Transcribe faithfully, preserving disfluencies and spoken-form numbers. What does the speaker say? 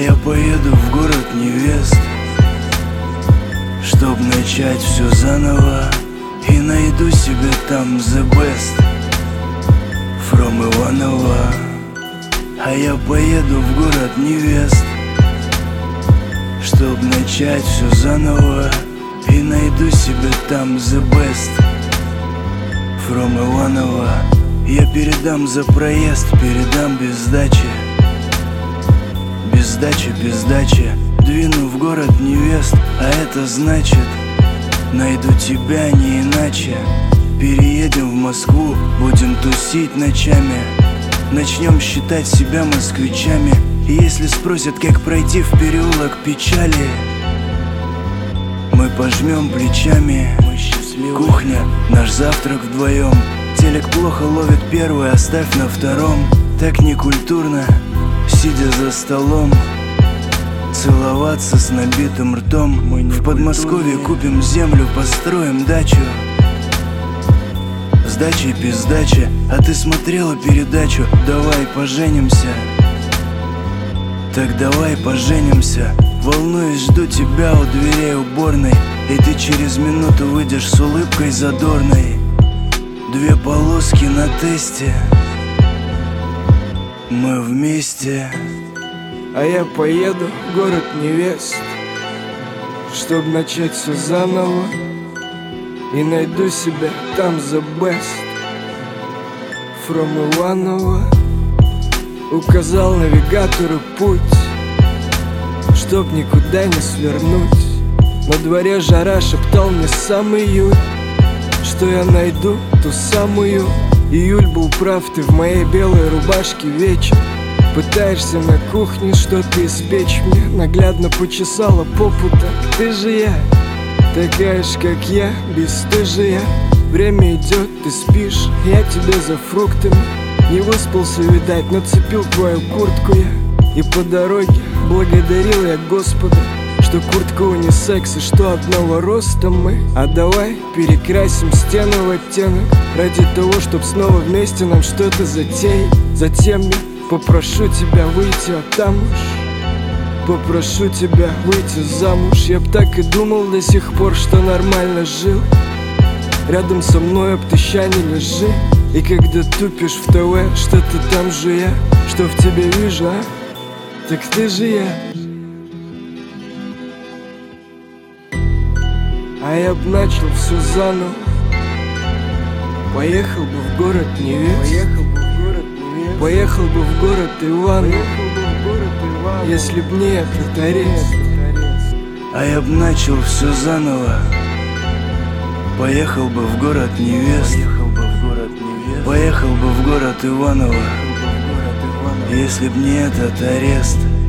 я поеду в город невест, чтоб начать все заново, и найду себе там the best from Иваново. А я поеду в город невест, чтоб начать все заново, и найду себе там the best from Иваново. Я передам за проезд, передам без сдачи, без сдачи, без сдачи. Двину в город невест, а это значит найду тебя не иначе. Переедем в Москву, будем тусить ночами, начнем считать себя москвичами. И если спросят, как пройти в переулок печали, мы пожмем плечами. Кухня, наш завтрак вдвоем. Телек плохо ловит первый, оставь на втором. Так некультурно, сидя за столом, целоваться с набитым ртом. В Подмосковье купим землю, построим дачу с дачей без сдачи. А ты смотрела передачу «Давай поженимся»? Так давай поженимся. Волнуюсь, жду тебя у дверей уборной, и ты через минуту выйдешь с улыбкой задорной. Две полоски на тесте, мы вместе. А я поеду в город невест, чтоб начать все заново, и найду себя там the best from Иваново. Указал навигатору путь, чтоб никуда не свернуть. На дворе жара, шептал мне сам июль, что я найду ту самую. Июль был прав, ты в моей белой рубашке вечер. Пытаешься на кухне что-то испечь мне, наглядно почесала попу. Так ты же я, такая ж как я, бесстыжая. Время идет, ты спишь, я тебе за фруктами. Не выспался, видать, нацепил твою куртку я. И по дороге благодарил я Господа, что куртка унисекс и что одного роста мы. А давай перекрасим стены в оттенок, ради того, чтоб снова вместе нам что-то затеять. Затем я попрошу тебя выйти замуж, попрошу тебя выйти замуж. Я б так и думал до сих пор, что нормально жил. Рядом со мной об ты ща не лежи. И когда тупишь в ТВ, что ты там же я, что в тебе вижу, а? Так ты же я. А я б начал все заново, поехал бы в город невест, поехал бы в город невест, поехал бы в город Иваново, если б не этот арест. А я б начал все заново, поехал бы в город невест, поехал бы в город Иваново, если б не этот арест.